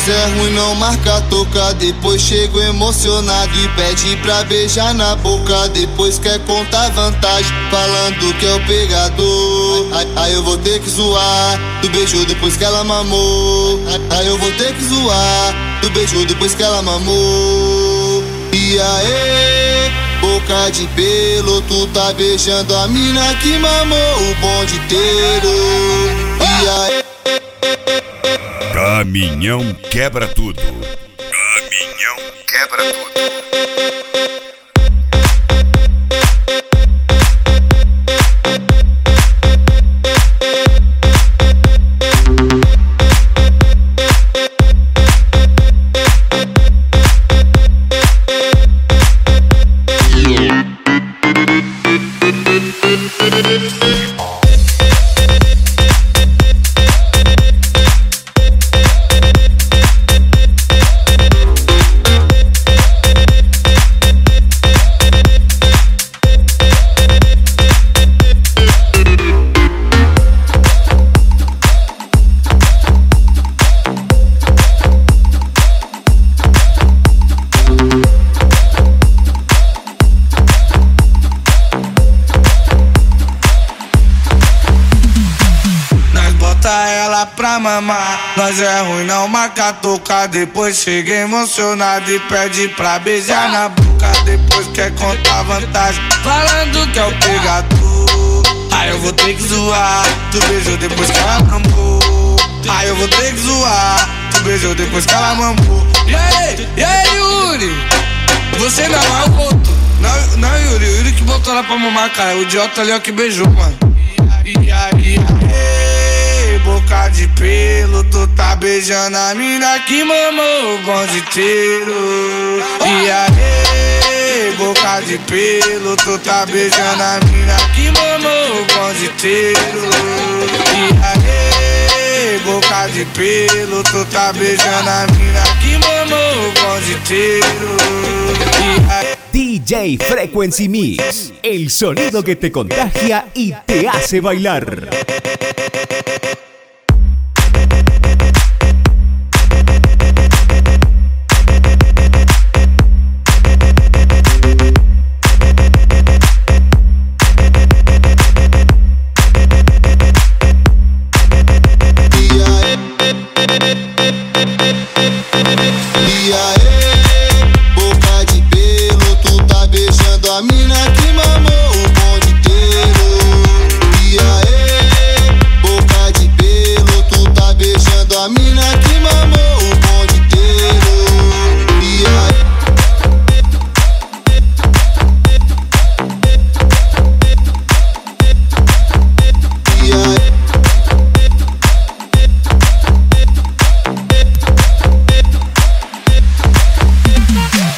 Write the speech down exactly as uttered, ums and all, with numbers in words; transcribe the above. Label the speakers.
Speaker 1: é ruim, não marca toca. Depois chego emocionado e pede pra beijar na boca. Depois quer contar vantagem, falando que é o pegador. Aí, aí eu vou ter que zoar do beijo depois que ela mamou. Aí, aí eu vou ter que zoar do beijo depois que ela mamou. E aí, boca de pelo, tu tá beijando a mina que mamou o bonde inteiro. E aí,
Speaker 2: Caminhão quebra tudo. Caminhão quebra tudo.
Speaker 3: Ela pra mamar, nós é ruim, não marca toca. Depois chega emocionado e pede pra beijar na boca. Depois quer contar vantagem, falando que é o pegador. Aí eu vou ter que zoar, tu beijou depois que ela mamou. Aí eu vou ter que zoar, tu beijou depois que ela mamou. E aí, e aí Yuri, você não é o outro. Não, não Yuri, o Yuri que botou ela pra mamar, cara. O idiota ali é o que beijou, mano. E aí, e aí, boca de pelo, tu tá beijando a mina que mamou o bonde inteiro. E aí, boca de pelo, tu tá beijando a mina que mamou o bonde inteiro. E aí, boca de pelo, tu tá beijando a mina que mamou o bonde inteiro. E aí,
Speaker 4: D J Frequency Mix, el sonido que te contagia y te hace bailar.